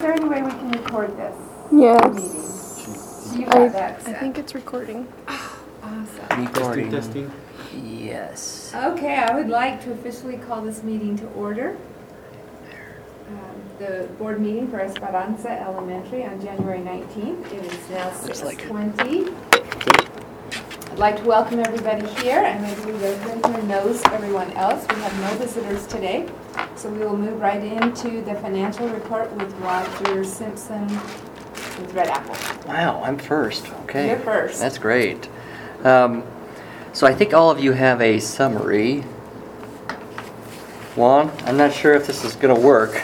there any way we can record this Yes. meeting? You got that set. I think it's recording. Awesome. Recording. Testing. Yes. Okay, I would like to officially call this meeting to order. The board meeting for Esperanza Elementary on January 19th. It is now 6:20. I'd like to welcome everybody here, and I believe everybody here knows everyone else. We have no visitors today, so we will move right into the financial report with Roger Simpson with Red Apple. Wow, I'm first. Okay. You're first. That's great. So I think all of you have a summary. Juan, I'm not sure if this is going to work.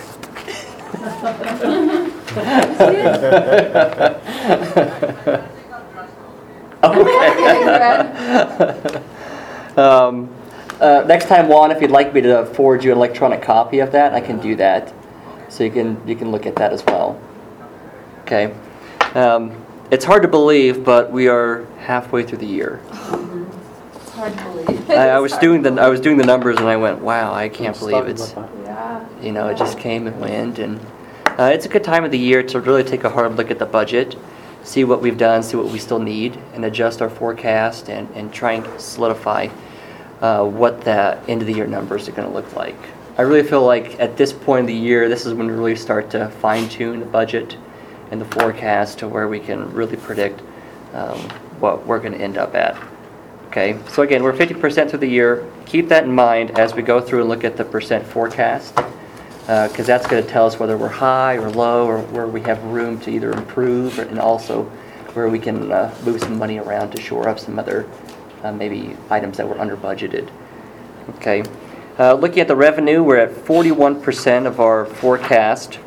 Next time, Juan, if you'd like me to forward you an electronic copy of that, I can do that. So you can look at that as well. Okay. It's hard to believe, but we are halfway through the year. It's hard to believe. I was doing the numbers and I went, wow, I can't believe it's. Yeah. You know, it just came and went, and it's a good time of the year to really take a hard look at the budget, see what we've done, see what we still need, and adjust our forecast and try and solidify what the end of the year numbers are going to look like. I really feel like at this point of the year, this is when we really start to fine tune the budget and the forecast to where we can really predict what we're going to end up at. Okay, so again, we're 50% through the year. Keep that in mind as we go through and look at the percent forecast, because that's going to tell us whether we're high or low, or where we have room to either improve, and also where we can move some money around to shore up some other maybe items that were under budgeted. Okay, looking at the revenue, we're at 41% of our forecast,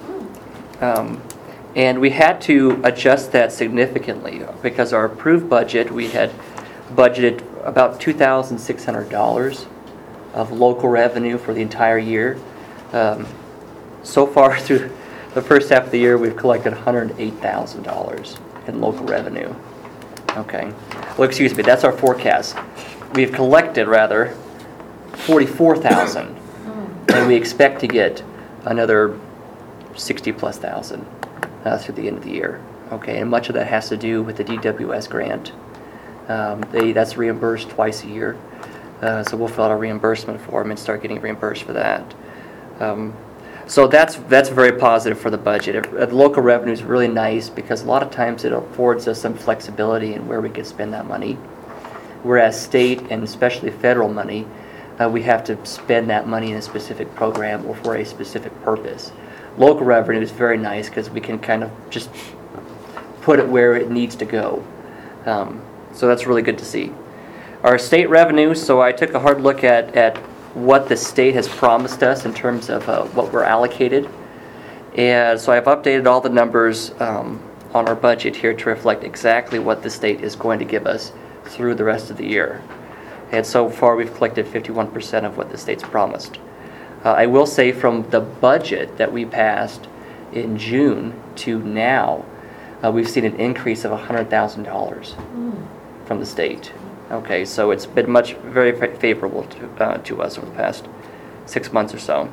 and we had to adjust that significantly because our approved budget, we had budgeted about $2,600 of local revenue for the entire year. So far through the first half of the year, we've collected $108,000 in local revenue. Okay. Well, excuse me, that's our forecast. We've collected, rather, $44,000, and we expect to get another $60+ thousand through the end of the year. Okay, and much of that has to do with the DWS grant. That's reimbursed twice a year, so we'll fill out a reimbursement form and start getting reimbursed for that. So that's very positive for the budget. The local revenue is really nice because a lot of times it affords us some flexibility in where we can spend that money. Whereas state and especially federal money, we have to spend that money in a specific program or for a specific purpose. Local revenue is very nice because we can kind of just put it where it needs to go. So that's really good to see. Our state revenue, so I took a hard look at what the state has promised us in terms of what we're allocated. And so I've updated all the numbers on our budget here to reflect exactly what the state is going to give us through the rest of the year. And so far we've collected 51% of what the state's promised. I will say from the budget that we passed in June to now, we've seen an increase of $100,000 from the state. Okay, so it's been very favorable to us over the past 6 months or so.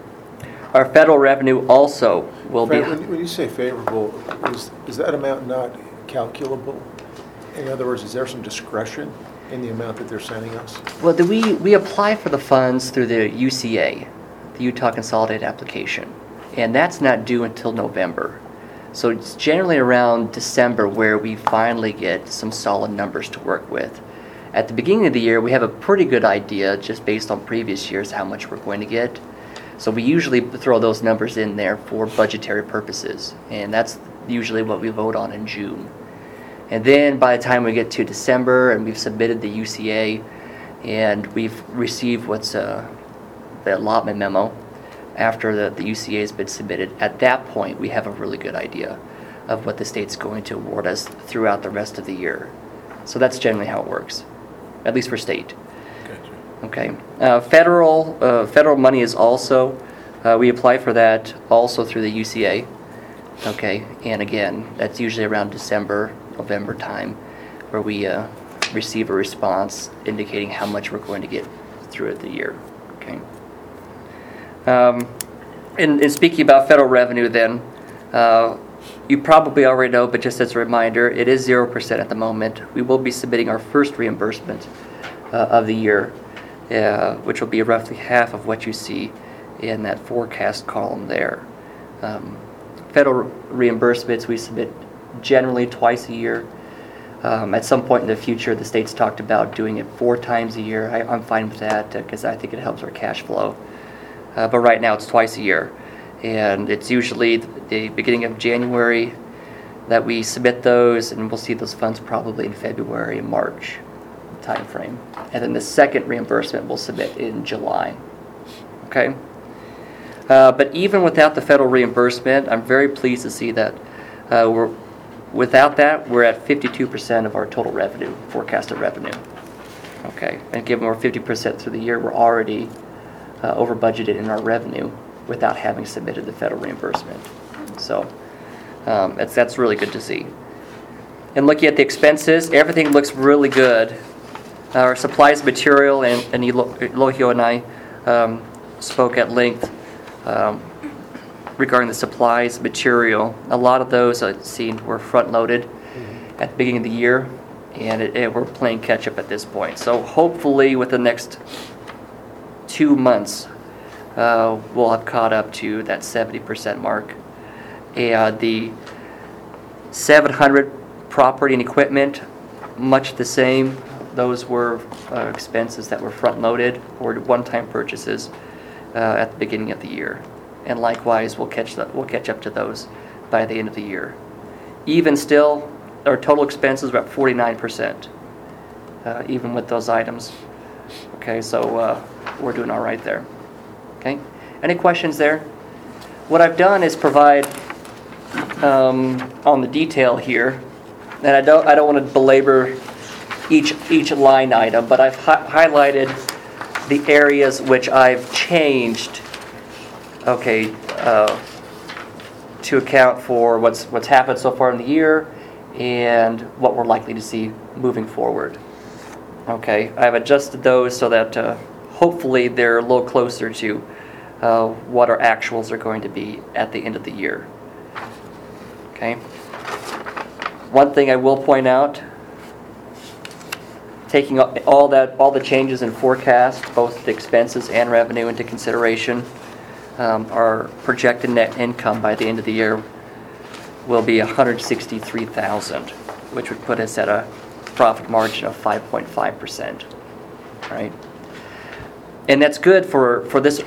Our federal revenue also will be. When you say favorable, is that amount not calculable? In other words, is there some discretion in the amount that they're sending us? Well, we apply for the funds through the UCA, the Utah Consolidated Application, and that's not due until November. So it's generally around December where we finally get some solid numbers to work with. At the beginning of the year, we have a pretty good idea, just based on previous years, how much we're going to get. So we usually throw those numbers in there for budgetary purposes, and that's usually what we vote on in June. And then by the time we get to December and we've submitted the UCA and we've received what's the allotment memo, after the UCA has been submitted, at that point we have a really good idea of what the state's going to award us throughout the rest of the year. So that's generally how it works, at least for state. Gotcha. Okay. Federal money is also, we apply for that also through the UCA. Okay, and again, that's usually around December, November time, where we receive a response indicating how much we're going to get throughout the year. Okay. And speaking about federal revenue then, You probably already know, but just as a reminder, it is 0% at the moment. We will be submitting our first reimbursement of the year, which will be roughly half of what you see in that forecast column there. Federal reimbursements we submit generally twice a year. At some point in the future, the state's talked about doing it 4 times a year. I'm fine with that because I think it helps our cash flow. But right now it's twice a year. And it's usually the beginning of January that we submit those, and we'll see those funds probably in February, March time frame. And then the second reimbursement we'll submit in July. Okay? But even without the federal reimbursement, I'm very pleased to see that without that, we're at 52% of our total revenue, forecasted revenue. Okay, and given we're 50% through the year, we're already over budgeted in our revenue without having submitted the federal reimbursement. So that's really good to see. And looking at the expenses, everything looks really good. Our supplies, material, and Elohio and I spoke at length regarding the supplies, material. A lot of those I've seen were front-loaded at the beginning of the year, and we're playing catch-up at this point. So hopefully within the next 2 months, we'll have caught up to that 70% mark. And the 700 property and equipment, much the same. Those were expenses that were front-loaded or one-time purchases at the beginning of the year. And likewise, we'll catch up to those by the end of the year. Even still, our total expenses are at 49%, even with those items. Okay, so we're doing all right there. Okay, any questions there? What I've done is provide on the detail here, and I don't want to belabor each line item, but I've highlighted the areas which I've changed. Okay, to account for what's happened so far in the year and what we're likely to see moving forward. Okay, I've adjusted those so that hopefully they're a little closer to what our actuals are going to be at the end of the year. Okay. One thing I will point out, taking all the changes in forecast, both the expenses and revenue into consideration, our projected net income by the end of the year will be $163,000, which would put us at a profit margin of 5.5%. Right, and that's good for this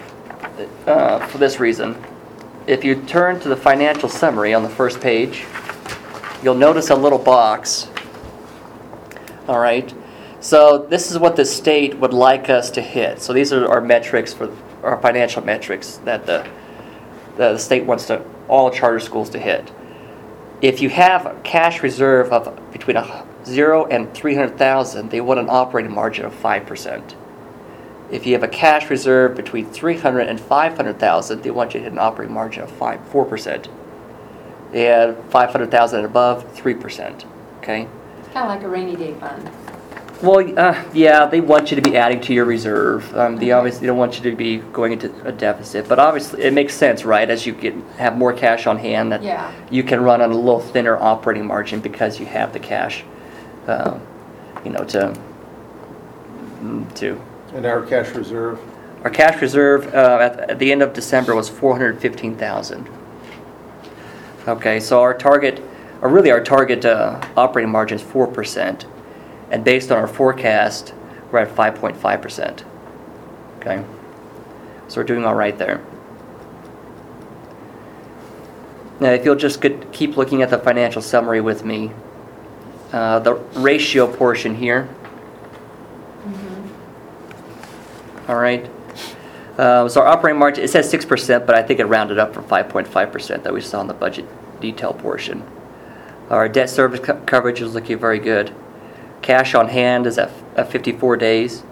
reason. If you turn to the financial summary on the first page, you'll notice a little box. All right, so this is what the state would like us to hit. So these are our metrics for our financial metrics that the state wants all charter schools to hit. If you have a cash reserve of between 0 and 300,000, they want an operating margin of 5%. If you have a cash reserve between 300 and 500,000, they want you to hit an operating margin of 4%. And 500,000 and above, 3%. Okay. It's kind of like a rainy day fund. Well, yeah, they want you to be adding to your reserve. They obviously don't want you to be going into a deficit, but obviously it makes sense, right? As you have more cash on hand, that you can run on a little thinner operating margin because you have the cash, to. And our cash reserve? Our cash reserve at the end of December was $415,000. Okay, so our target operating margin is 4%. And based on our forecast, we're at 5.5%. Okay? So we're doing all right there. Now, if you'll just keep looking at the financial summary with me, the ratio portion here. All right. So our operating margin, it says 6%, but I think it rounded up from 5.5% that we saw in the budget detail portion. Our debt service coverage is looking very good. Cash on hand is at 54 days,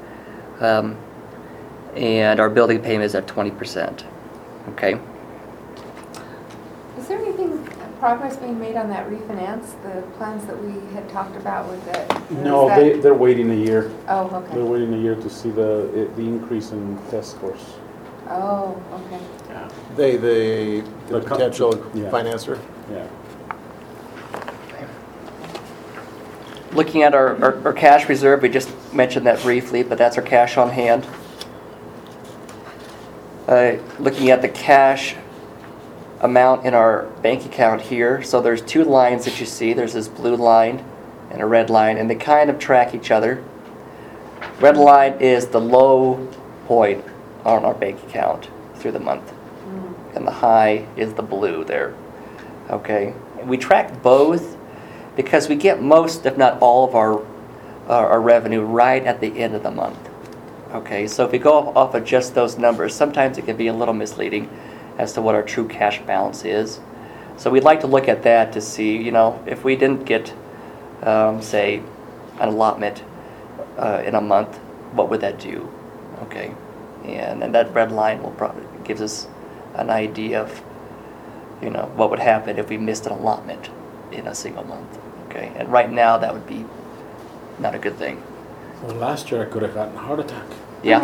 and our building payment is at 20%. Okay. Is there anything progress being made on that refinance? The plans that we had talked about with it. No, they're waiting a year. Oh, okay. They're waiting a year to see the increase in test scores. Oh, okay. Yeah. The The potential yeah. financer? Yeah. Looking at our cash reserve, we just mentioned that briefly, but that's our cash on hand. Looking at the cash amount in our bank account here, so there's two lines that you see. There's this blue line and a red line, and they kind of track each other. Red line is the low point on our bank account through the month, and the high is the blue there. Okay, and we track both because we get most, if not all, of our revenue right at the end of the month. Okay, so if we go off of just those numbers, sometimes it can be a little misleading as to what our true cash balance is. So we'd like to look at that to see, if we didn't get, say, an allotment in a month, what would that do? Okay, and that red line will probably gives us an idea of, what would happen if we missed an allotment in a single month. Okay, and right now that would be not a good thing. Well, last year I could have gotten a heart attack. Yeah.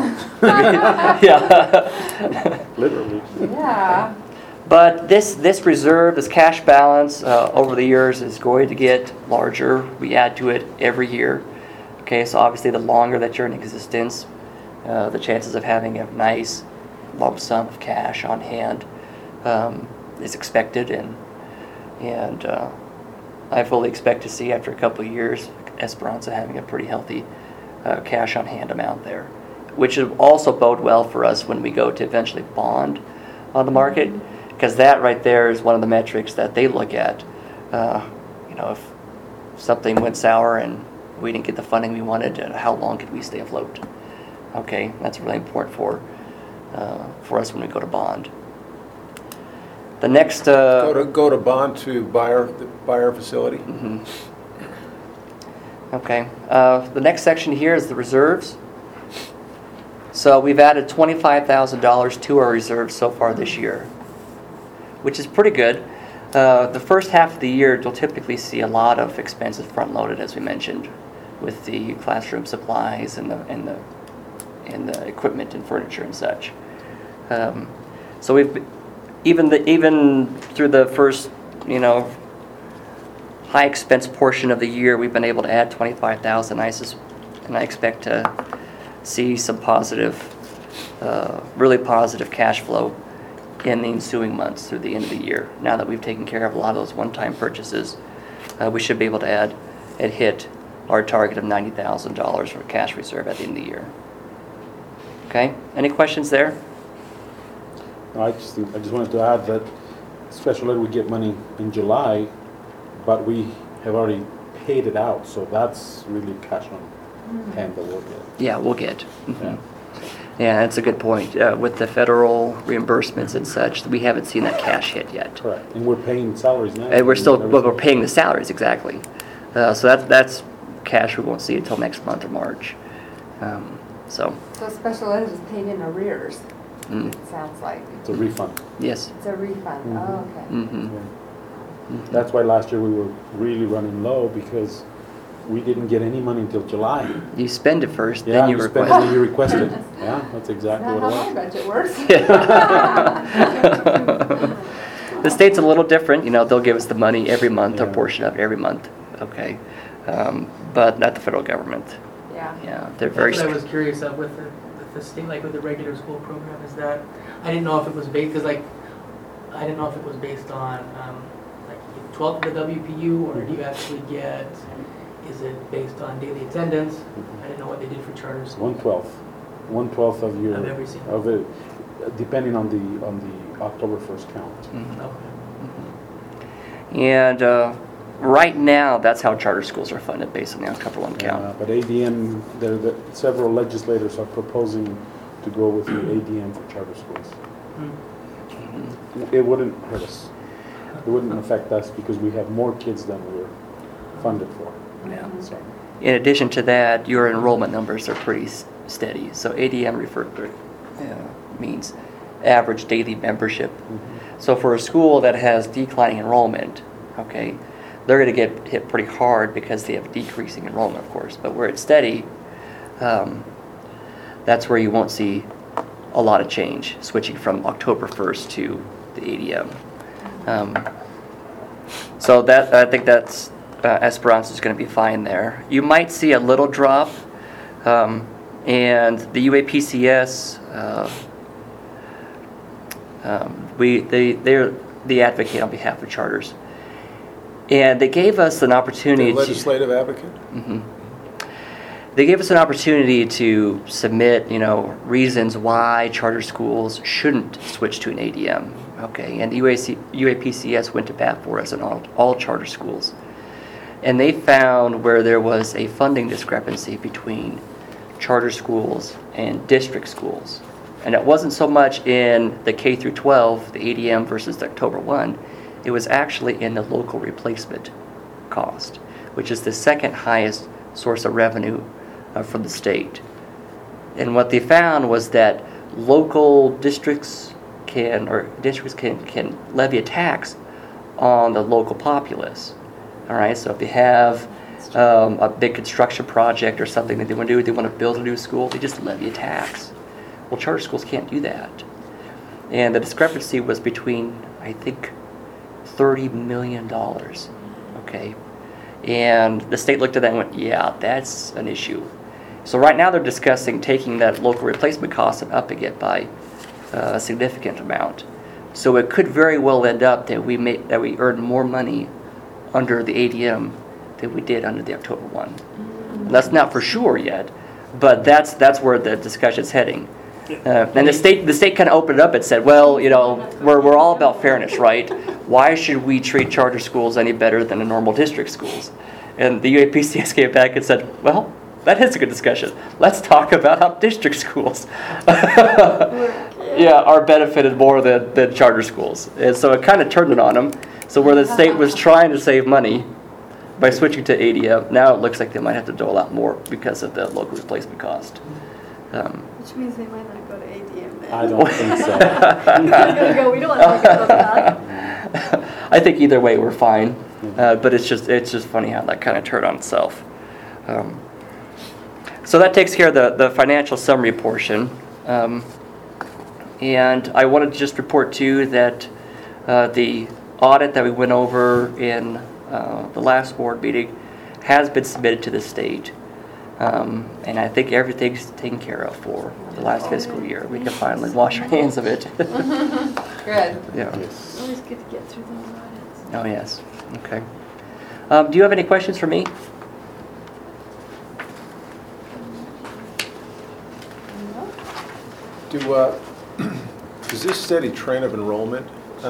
Yeah. Literally. Yeah. But this reserve, this cash balance over the years is going to get larger. We add to it every year. Okay, so obviously the longer that you're in existence, the chances of having a nice lump sum of cash on hand is expected, and I fully expect to see after a couple of years Esperanza having a pretty healthy cash on hand amount there, which will also bode well for us when we go to eventually bond on the market, because that right there is one of the metrics that they look at. If something went sour and we didn't get the funding we wanted, how long could we stay afloat? Okay, that's really important for us when we go to bond. The next Go to bond to buy our facility? Mhm. Okay. The next section here is the reserves. So we've added $25,000 to our reserves so far this year, which is pretty good. The first half of the year, you'll typically see a lot of expenses front-loaded, as we mentioned, with the classroom supplies and the equipment and furniture and such. So we've even through the first, high expense portion of the year, we've been able to add $25,000, and I expect to see some positive, really positive cash flow in the ensuing months through the end of the year. Now that we've taken care of a lot of those one-time purchases, we should be able to hit our target of $90,000 for cash reserve at the end of the year. Okay, any questions there? No, I just wanted to add that special ed, we get money in July, but we have already paid it out, so that's really cash on hand that we'll get. Yeah, we'll get. Mhm. Yeah. Yeah, that's a good point. With the federal reimbursements and such, we haven't seen that cash hit yet. Correct, and we're paying salaries now. And we're paying the salaries, exactly. So that's cash we won't see until next month or March. So, So special ed is paid in arrears, mm, it sounds like. It's a refund. yes. It's a refund, Mhm. oh, okay. Mm-hmm. That's why last year we were really running low, because we didn't get any money until July. You spend it first, Yeah, then you you spend it request. and you requested. Yeah, that's exactly Not what how it my was. budget works. The state's a little different, they'll give us the money every month, or Yeah. portion of it every month, okay? But not the federal government. Yeah. Yeah, they're very That's what I strict. was curious of with the state, like with the regular school program, is that, I didn't know if it was based, because I didn't know if it was based on, like, 12th of the WPU, or do you actually get, is it based on daily attendance? I didn't know what they did for charter schools. 1/12 of your, Of every single- of it, depending on the October 1st count. Mhm. Okay. And right now, that's how charter schools are funded, based on the October 1 count. But ADM, several legislators are proposing to go with the ADM for charter schools. Hmm. It wouldn't hurt us. It wouldn't affect us because we have more kids than we're funded for. Yeah. So, In addition to that, your enrollment numbers are pretty steady. So ADM means average daily membership. So for a school that has declining enrollment, okay, they're going to get hit pretty hard because they have decreasing enrollment, of course. But where it's steady, that's where you won't see a lot of change, switching from October 1st to the ADM. So that, I think that's, Esperanza is going to be fine there. You might see a little drop, and the UAPCS, they advocate on behalf of charters. And they gave us an opportunity The legislative advocate? They gave us an opportunity to submit, reasons why charter schools shouldn't switch to an ADM. Okay, and the UAPCS went to bat for us on all charter schools. And they found where there was a funding discrepancy between charter schools and district schools. And it wasn't so much in the K through 12, the ADM versus the October 1, it was actually in the local replacement cost, which is the second highest source of revenue from the state. And what they found was that local districts can levy a tax on the local populace. All right, so if they have a big construction project or something that they want to do, they want to build a new school, they just levy a tax. Well, charter schools can't do that. And the discrepancy was between, I think, $30 million. Okay, and the state looked at that and went, yeah, that's an issue. So right now they're discussing taking that local replacement cost and upping it by a significant amount. So it could very well end up that we earn more money under the ADM than we did under the October 1. That's not for sure yet, but that's where the discussion's heading. And the state kind of opened it up and said, well, we're all about fairness, right? Why should we treat charter schools any better than the normal district schools? And the UAPCS came back and said, well, that is a good discussion. Let's talk about how district schools are benefited more than charter schools. And so it kind of turned it on them. So where the state was trying to save money by switching to ADM, now it looks like they might have to dole out more because of the local replacement cost. Which means they might not go to ADM then. I don't think so. They're gonna go, we don't want to talk about that. I think either way we're fine, but it's just funny how that kind of turned on itself. So that takes care of the financial summary portion. And I wanted to just report too that the audit that we went over in the last board meeting has been submitted to the state. And I think everything's taken care of for the last fiscal year. We can finally wash our hands of it. Good. Yeah. Yes. Always good to get through those audits. Oh, yes. Okay. Do you have any questions for me? Does this steady trend of enrollment,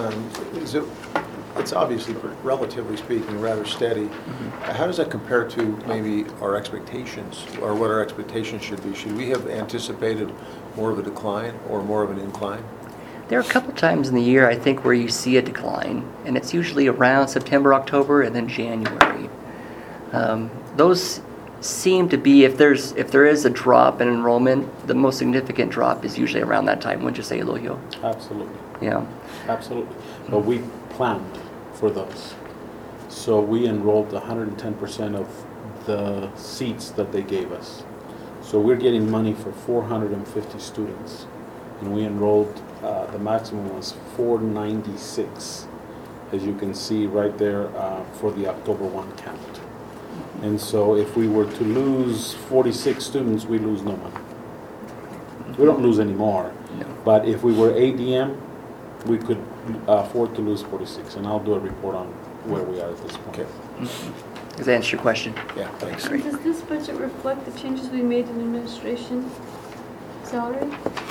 it's obviously, relatively speaking, rather steady. How does that compare to maybe our expectations, or what our expectations should be? Should we have anticipated more of a decline or more of an incline? There are a couple times in the year, I think, where you see a decline, and it's usually around September, October, and then January. Those seem to be, if there is a drop in enrollment, the most significant drop is usually around that time. Wouldn't you say, Elohio? Absolutely. Yeah. Absolutely. But we planned for those. So we enrolled 110% of the seats that they gave us. So we're getting money for 450 students. And we enrolled, the maximum was 496, as you can see right there for the October 1 count. And so if we were to lose 46 students, we lose no money. We don't lose any more. No. But if we were ADM, we could afford to lose 46. And I'll do a report on where we are at this point. Okay. Does that answer your question? Yeah, thanks. And does this budget reflect the changes we made in administration salary?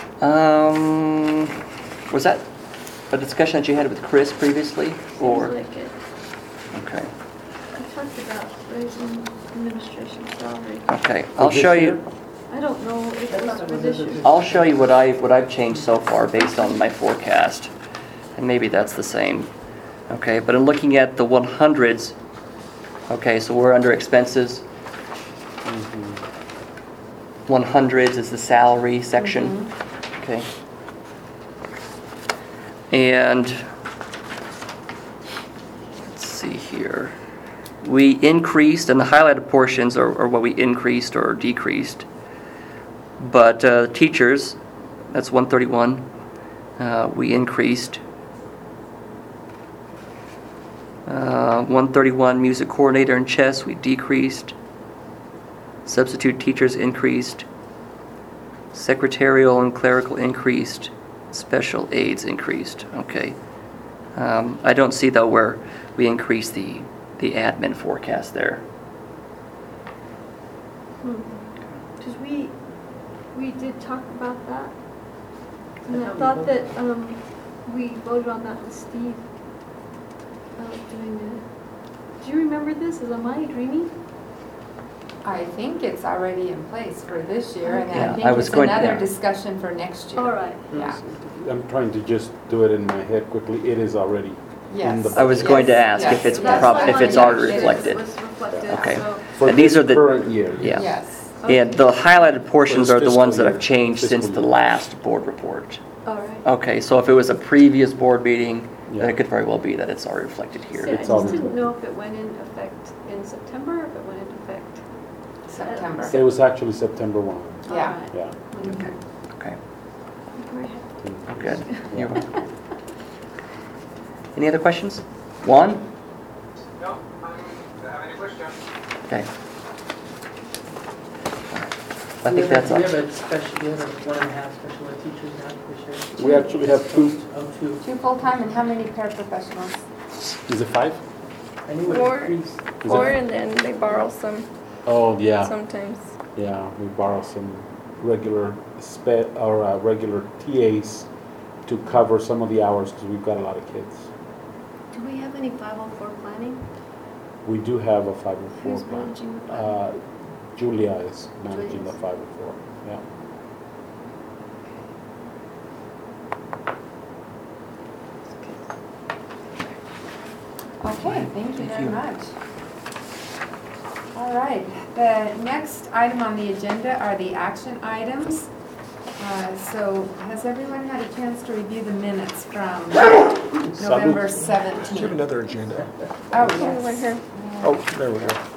Was that a discussion that you had with Chris previously? Or Seems like it. okay. I talked about raising administration salary. Okay. I'll show you. I don't know if it's for this year. I'll show you what I've changed so far based on my forecast, and maybe that's the same. Okay, but in looking at the 100s, okay, so we're under expenses. 100s is the salary section. Okay. And let's see here. We increased, and the highlighted portions are what we increased or decreased. But teachers, That's 131. We increased. 131 music coordinator and chess, we decreased. Substitute teachers increased. Secretarial and clerical increased. Special aids increased. Okay. I don't see though where we increased the admin forecast there. Because we did talk about that. And I I thought thought that we voted on that with Steve. Doing do you remember this? Am I dreaming? I think it's already in place for this year, and Yeah, I I think was it's going- another yeah. discussion for next year. All right. Yeah, I'm trying to just do it in my head quickly. It is already in yes. the I was going to Yes, ask yes. if it's That's prob- why I if it's wanted to already make sure reflected. it was reflected, Okay. so- for And these this are the- current year. Yeah. Yes. And the highlighted portions For are this the ones that fiscal have year. changed since Fiscal the year. last board report. All right. Okay, so if it was a previous board meeting, then Yeah. it could very well be that it's already reflected See, here. I It's all just didn't reflected. know if it went in effect in September or if it went into effect. September. It was actually September 1. Yeah. All right. Yeah. Okay. Okay, Go ahead. good. You're welcome. Any other questions? Juan? No, I don't have any questions. Okay. I think that's We all. have a special, we have a 1.5 special ed teachers now this year. We actually have 2. Oh, 2. 2 full-time and how many paraprofessionals? Is it 5? I knew it Or- increased. Is Or it? and then they borrow some Oh, yeah. sometimes. Yeah, we borrow some regular regular TAs to cover some of the hours because we've got a lot of kids. Do we have any 504 planning? We do have a 504 Who's plan. managing the planning? Julia is managing the Julia's. 504. Yeah. Okay, thank you Thank very you. much. All right, the next item on the agenda are the action items. So has everyone had a chance to review the minutes from November Do you have 17th? another agenda? Oh, Right yes. here. Oh, there we go.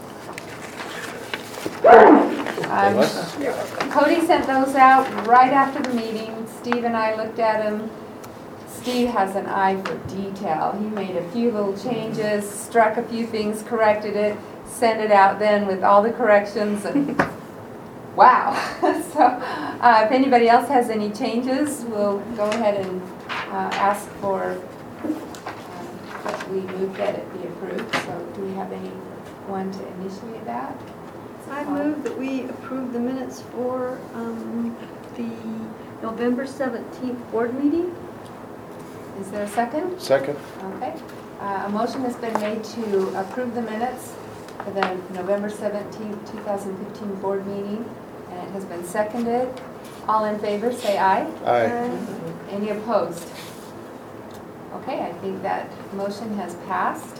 Cody sent those out right after the meeting. Steve and I looked at them. Steve has an eye for detail. He made a few little changes, struck a few things, corrected it, sent it out then with all the corrections, and wow. So if anybody else has any changes, we'll go ahead and ask for that we move that it be approved. So do we have anyone to initiate that? I move that we approve the minutes for the November 17th board meeting. Is there a second? Second? Okay. A motion has been made to approve the minutes for the November 17th, 2015 board meeting, and it has been seconded. All in favor, say aye. Aye. Any opposed? Okay, I think that motion has passed.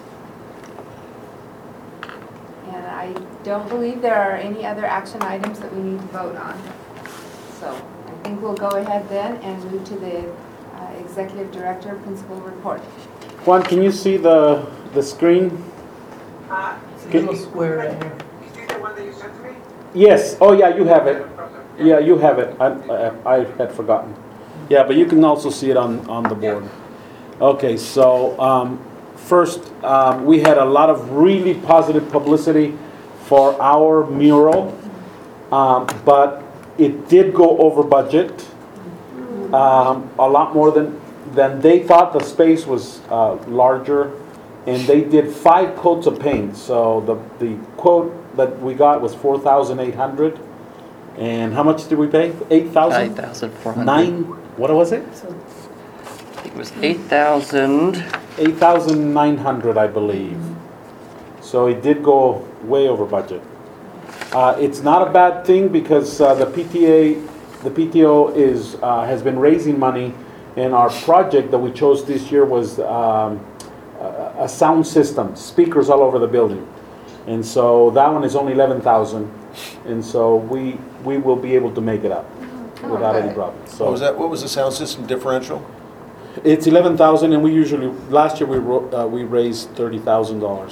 And I don't believe there are any other action items that we need to vote on. So I think we'll go ahead then and move to the Executive Director Principal Report. Juan, can you see the screen? It's a little square right here. Is this the one that you sent to me? Yes. Oh, yeah, you have it. Yeah, you have it. I had forgotten. Yeah, but you can also see it on the board. Okay, so first, we had a lot of really positive publicity for our mural, but it did go over budget. A lot more than they thought. The space was larger, and they did 5 coats of paint. So the quote that we got was $4,800. And how much did we pay? $8,000? 9,400. 9. What was it? I think it was 8,000. 8,900, I believe. So it did go way over budget. It's not a bad thing because the PTO has been raising money, and our project that we chose this year was a sound system, speakers all over the building, and so that one is only 11,000, and so we will be able to make it up without any good. problem. What was that? What was the sound system differential? It's 11,000, and we usually last year we raised $30,000.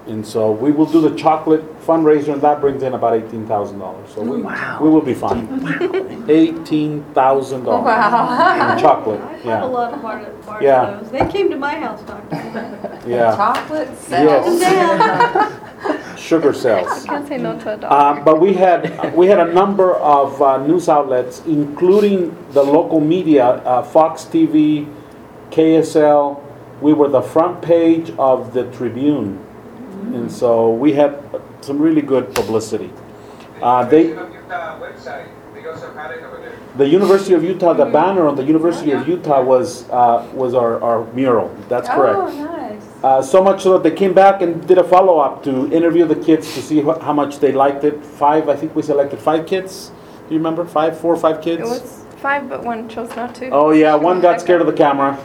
And so we will do the chocolate fundraiser, and that brings in about $18,000. So Wow. we will be fine. $18,000 Wow. in chocolate. I have a Yeah, lot of bars Yeah. of those. They came to my house, Dr. yeah. Chocolate cells. Sugar cells. Can't say no to a dog. But we had a number of news outlets, including the local media, Fox TV, KSL. We were the front page of the Tribune, and so we had some really good publicity. They, University of Utah website, they also had it over there. the University of Utah, the banner on the University of Utah was our mural. That's correct. Oh, nice. So much so that they came back and did a follow-up to interview the kids to see how much they liked it. I think we selected 5 kids. Do you remember? 4 or 5 kids? It was 5, but one chose not to. Oh yeah, one got scared of the camera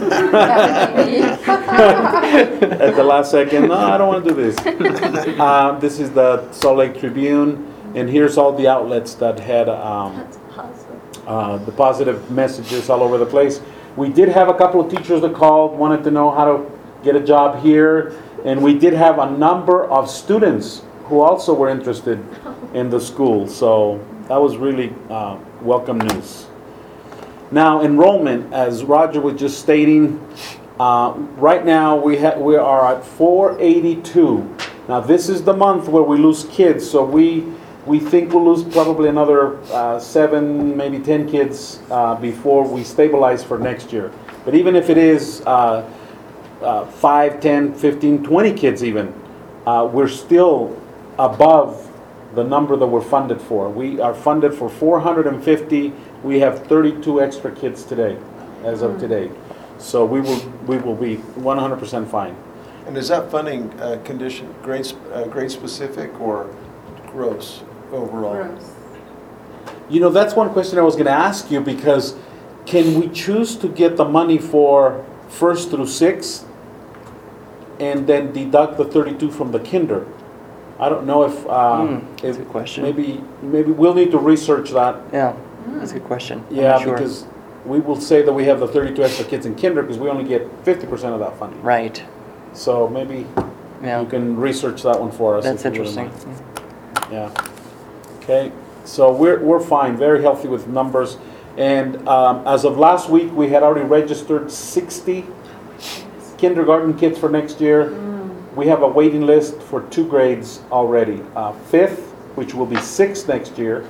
at the last second. No, I don't want to do this. This is the Salt Lake Tribune, and here's all the outlets that had That's awesome. the positive messages all over the place. We did have a couple of teachers that called, wanted to know how to get a job here, and we did have a number of students who also were interested in the school. So that was really welcome news. Now, enrollment, as Roger was just stating, right now we are at 482. Now, this is the month where we lose kids, so we think we'll lose probably another 7, maybe 10 kids before we stabilize for next year. But even if it is 5, 10, 15, 20 kids even, we're still above the number that we're funded for. We are funded for 450. We have 32 extra kids today, as of today. So we will be 100% fine. And is that funding grade specific or gross overall? Gross. You know, that's one question I was going to ask you, because can we choose to get the money for 1st through 6th and then deduct the 32 from the kinder? I don't know if That's a good question. maybe we'll need to research that. Yeah, that's a good question. I'm Yeah, not sure. because we will say that we have the 32 extra kids in kinder because we only get 50% of that funding. Right, So maybe yeah, you can research that one for us. that's if you wouldn't interesting. mind. Yeah. Okay. So we're fine, very healthy with numbers, and as of last week, we had already registered 60 kindergarten kids for next year. We have a waiting list for 2 grades already. 5th, which will be 6th next year,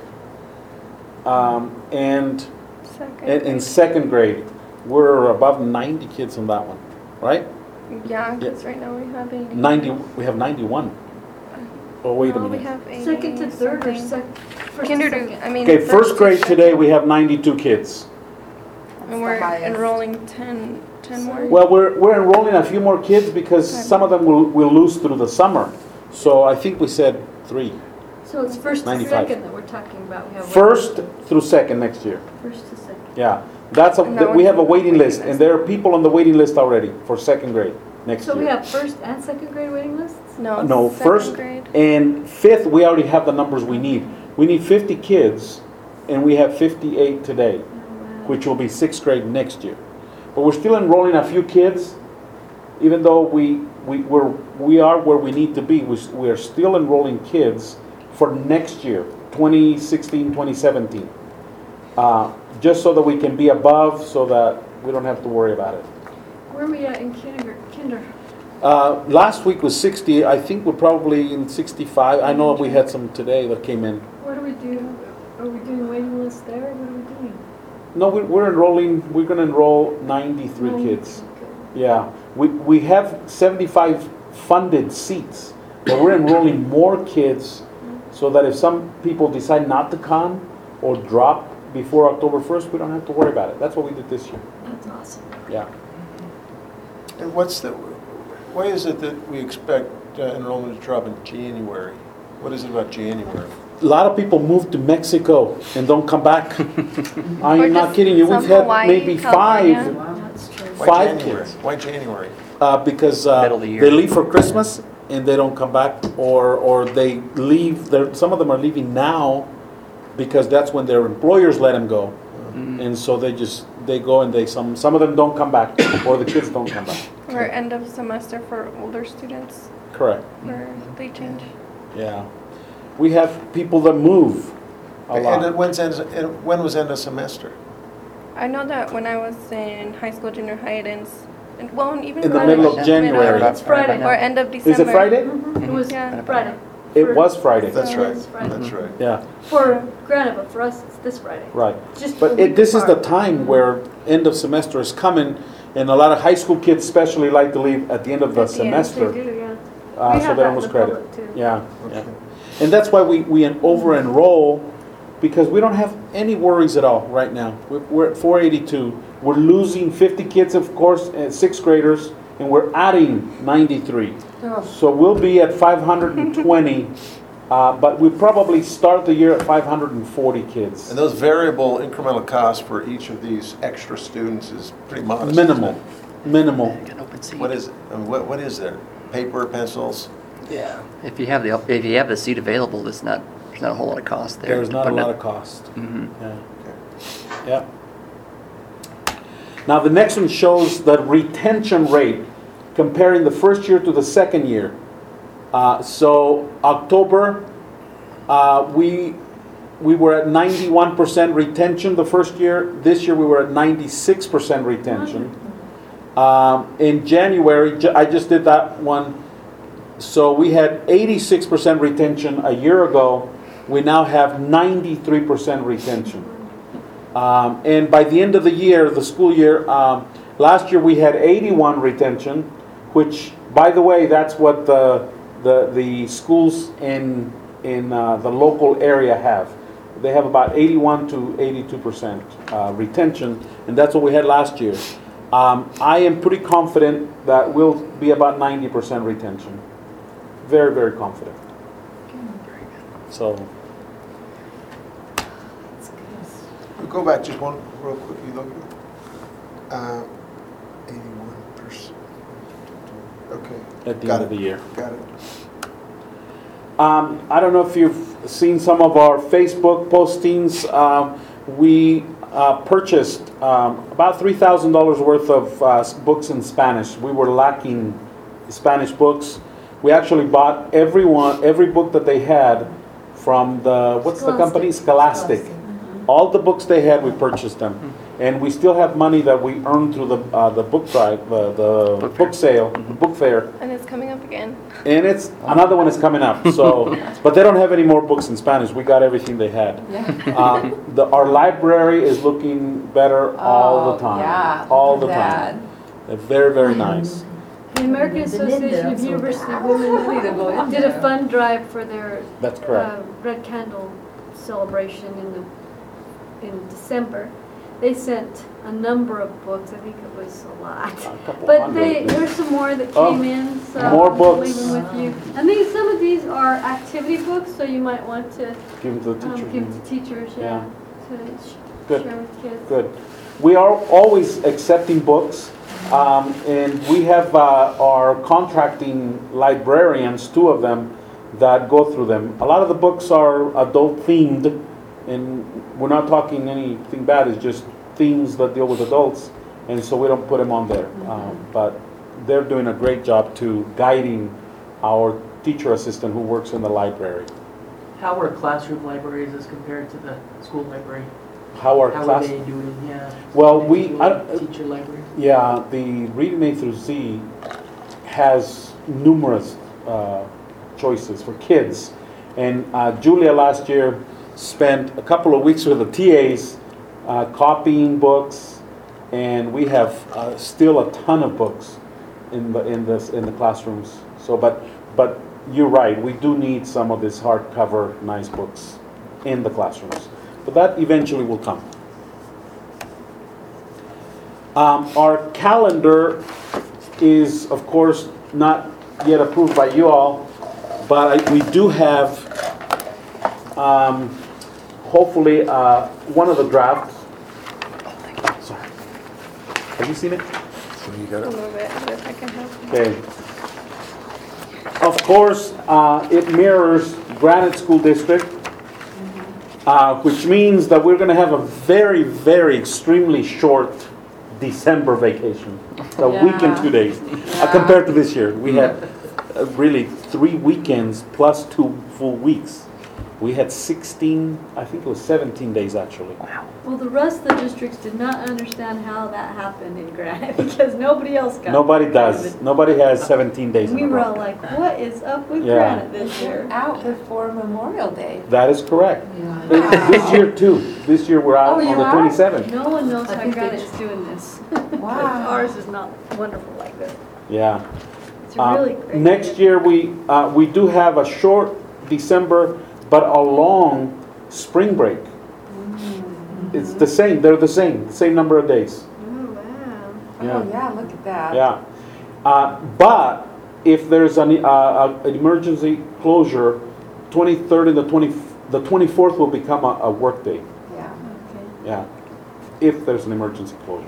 and Second. in 2nd grade, we're above 90 kids on that one, right? Yeah, because right now we have 80. 90. We have 91. Oh, wait a No, we minute. have 80 Second to third or something. first to Kinder second? to, I mean. Okay, first first to grade second. today, we have 92 kids. And we're That's the highest. enrolling 10 more. Well, we're enrolling a few more kids because some of them will lose through the summer. So I think we said 3. So it's first to 95. second that we're talking about. We have First through 2nd next year. First to second. Yeah, And that we one's have a on the waiting waiting list, list. and there are people on the waiting list already for 2nd grade next So we year. have first and second grade waiting lists? No, No, second first grade. and 5th, we already have the numbers we need. We need 50 kids, and we have 58 today, Oh, wow. which will be 6th grade next year. But we're still enrolling a few kids, even though we are where we need to be. We are still enrolling kids for next year, 2016, 2017, just so that we can be above, so that we don't have to worry about it. Where are we at in kinder? Last week was 60. I think we're probably in 65. I know we had some today that came in. What do we do? Are we doing waiting lists there? What are we doing? No, we're enrolling. We're going to enroll 93 kids. Okay. Yeah, we have 75 funded seats, but we're enrolling more kids so that if some people decide not to come or drop before October 1st, we don't have to worry about it. That's what we did this year. That's awesome. Yeah. And why is it that we expect enrollment to drop in January? What is it about January? A lot of people move to Mexico and don't come back. I Or am not just kidding you. We've some had Hawaii, maybe California. 5 That's true. Why 5 January? kids. Why January? Because Middle of the year. they leave for Christmas and they don't come back, or they leave. Some of them are leaving now because that's when their employers let them go, and so they go and some of them don't come back, or the kids don't come back. Or end of semester for older students, Correct. where they change. Yeah. We have people that move a And lot. when was end of semester? I know that when I was in high school, junior high, it ends, well, even In the Friday. middle of January. It's Friday. Or end of December. Is it Friday? It was Yeah. Friday. It was Friday. That's right, It's Friday. that's right. Yeah, For granted, but for us, it's this Friday. right. Just a But week this is the apart. time where end of semester is coming, and a lot of high school kids especially like to leave at the end of the At the end, They semester. do, yeah. So We have they that in almost the credit. public, too. Yeah, yeah. Okay. And that's why we over-enroll, because we don't have any worries at all right now. We're at 482. We're losing 50 kids, of course, sixth graders, and we're adding 93. So we'll be at 520, but we probably start the year at 540 kids. And those variable incremental costs for each of these extra students is pretty modest. Minimal, minimal. You got an open seat. What is it? I mean, what is there? Paper, pencils? Yeah. If you have the seat available, there's not a whole lot of cost there. There's not a lot of cost. Mm-hmm. Yeah. Okay. Yeah. Now, the next one shows the retention rate, comparing the first year to the second year. So October, we were at 91% retention the first year. This year we were at 96% retention. In January, I just did that one. So we had 86% retention a year ago. We now have 93% retention. And by the end of the year, the school year, last year we had 81 retention, which, by the way, that's what the schools in the local area have. They have about 81 to 82% retention, and that's what we had last year. I am pretty confident that we'll be about 90% retention. Very, very confident. So. We'll go back just one real quick. You look at 81%. Okay. At the Got end of the it. year. Got it. I don't know if you've seen some of our Facebook postings. We purchased about $3,000 worth of books in Spanish. We were lacking Spanish books. We actually bought every book that they had from what's the company? Scholastic. All the books they had, we purchased them. And we still have money that we earned through the book drive, the book sale, the book fair. And it's coming up again. And it's another one is coming up. So, but they don't have any more books in Spanish. We got everything they had. Our library is looking better all the time. Yeah, all the look at time. They're very, very nice. The American Association of University Women did a fund drive for their That's correct. Red Candle celebration in December. They sent a number of books. I think it was a lot. A couple But hundred. there's some more that Oh, came in, so more I'll books. leave them with you. And some of these are activity books, so you might want to Give them to the teachers. give to teachers, Yeah. to Good. share with kids. Good. We are always accepting books, and we have our contracting librarians, 2 of them, that go through them. A lot of the books are adult themed, and we're not talking anything bad, it's just themes that deal with adults, and so we don't put them on there. But they're doing a great job too, guiding our teacher assistant who works in the library. How are classroom libraries as compared to the school library? How our How are class, they doing, yeah? Well, Individual teacher library? yeah, the Reading A through Z has numerous choices for kids. And Julia last year spent a couple of weeks with the TAs copying books, and we have still a ton of books in the classrooms. So, but you're right, we do need some of these hardcover nice books in the classrooms. But that eventually will come. Our calendar is, of course, not yet approved by you all, but we do have, hopefully, one of the drafts. Sorry. Have you seen it? So you got A it. little bit, but I can help. Okay. Of course, it mirrors Granite School District, which means that we're going to have a very, very extremely short December vacation. A week and Yeah. 2 days. Yeah. Compared to this year, we had really 3 weekends plus 2 full weeks. We had 16, I think it was 17 days actually. Wow. Well, the rest of the districts did not understand how that happened in Granite because nobody else got. Nobody does. Granite. Nobody has 17 days in We a were all row. like, what is up with Yeah. Granite this year? Out before Memorial Day. That is correct. Wow. This year too. This year we're out Oh, on you the are? 27th. No one knows I how think they Granite's doing this. Wow. Ours is not wonderful like this. Yeah. It's really great. Next year we do have a short December, but a long spring break. It's the same. They're the same number of days. Oh, wow. Oh, yeah, look at that. Yeah. But if there's an emergency closure, 23rd and the 24th will become a work day. Yeah. Okay. Yeah. If there's an emergency closure.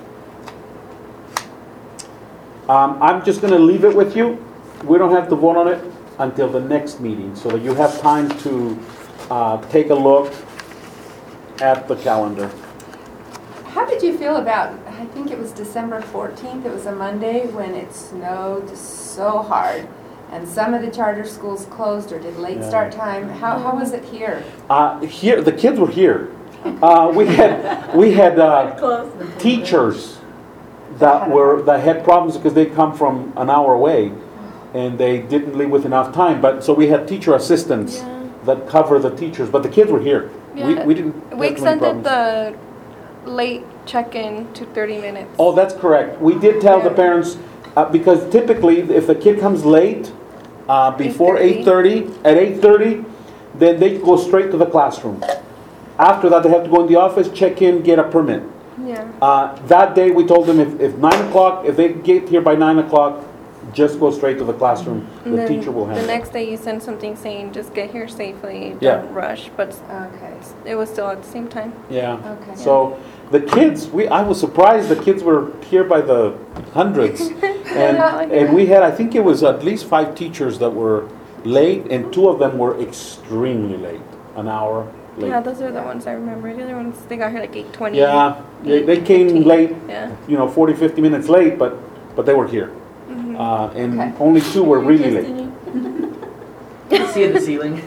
I'm just going to leave it with you. We don't have to vote on it until the next meeting, so that you have time to take a look at the calendar. How did you feel about, I think it was December 14th, it was a Monday, when it snowed so hard, and some of the charter schools closed or did late Yeah. start time? How was it here? Here, the kids were here. We had Close. teachers that had problems because they come from an hour away, and they didn't leave with enough time. But so we had teacher assistants Yeah. that cover the teachers, but the kids were here. Yeah. We didn't. We have too many extended problems. the late check-in to 30 minutes. Oh, that's correct. We did tell the Really? parents, because typically if the kid comes late, before 8:30, at 8:30, then they go straight to the classroom. After that, they have to go in the office, check in, get a permit. Yeah. That day, we told them if 9 o'clock, if they get here by 9 o'clock, just go straight to the classroom. And The then teacher will the handle it. next day you send something saying just get here safely, Yeah. don't rush, but Okay, it was still at the same time. Yeah. okay. So the kids, I was surprised the kids were here by the hundreds. And we had, I think it was at least 5 teachers that were late, and 2 of them were extremely late, an hour late. Yeah, those are the ones I remember. The other ones, they got here like 8:20. Yeah, they came 8:15. late, Yeah. 40, 50 minutes late, but they were here. And Okay. only 2 were really late. See in the ceiling.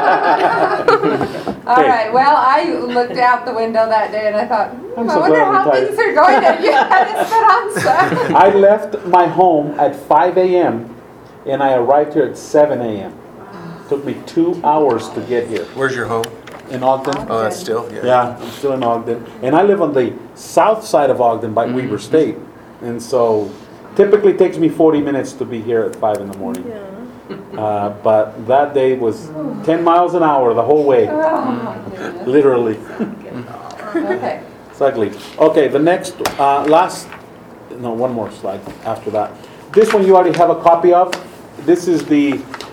All right, well, I looked out the window that day and I thought, I'm I so wonder glad how we things are going at Esperanza. I left my home at 5 a.m. and I arrived here at 7 a.m. Took me 2 hours to get here Where's your home? in Ogden. Oh, that's still, Yeah, I'm still in Ogden. And I live on the south side of Ogden by Weber State. And so typically it takes me 40 minutes to be here at 5 in the morning. Yeah. But that day was 10 miles an hour the whole way, Oh, my goodness. literally. Okay. It's ugly. Okay, the next, one more slide after that. This one you already have a copy of. This is the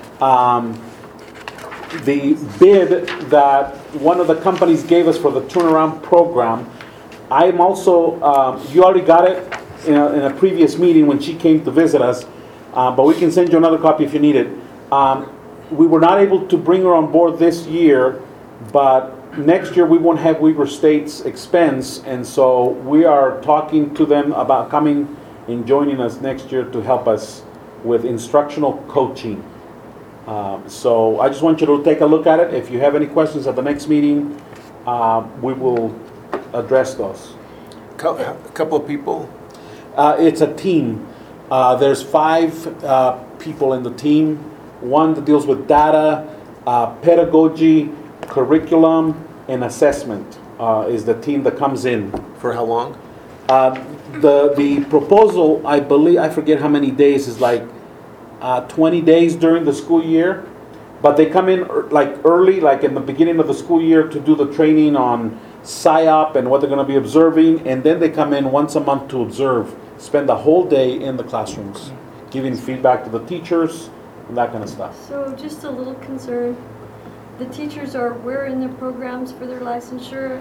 bid that one of the companies gave us for the turnaround program. I'm also, you already got it in a previous meeting when she came to visit us, but we can send you another copy if you need it. We were not able to bring her on board this year, but next year we won't have Weber State's expense, and so we are talking to them about coming and joining us next year to help us with instructional coaching. So I just want you to take a look at it. If you have any questions at the next meeting, we will address those. A couple of people? It's a team. There's 5 people in the team. One that deals with data, pedagogy, curriculum, and assessment is the team that comes in. For how long? The proposal, I believe, I forget how many days, is like 20 days during the school year. But they come in like early, like in the beginning of the school year, to do the training on PSYOP and what they're going to be observing. And then they come in once a month to observe, spend the whole day in the classrooms, giving feedback to the teachers and that kind of stuff. So just a little concern. The teachers are where in their programs for their licensure?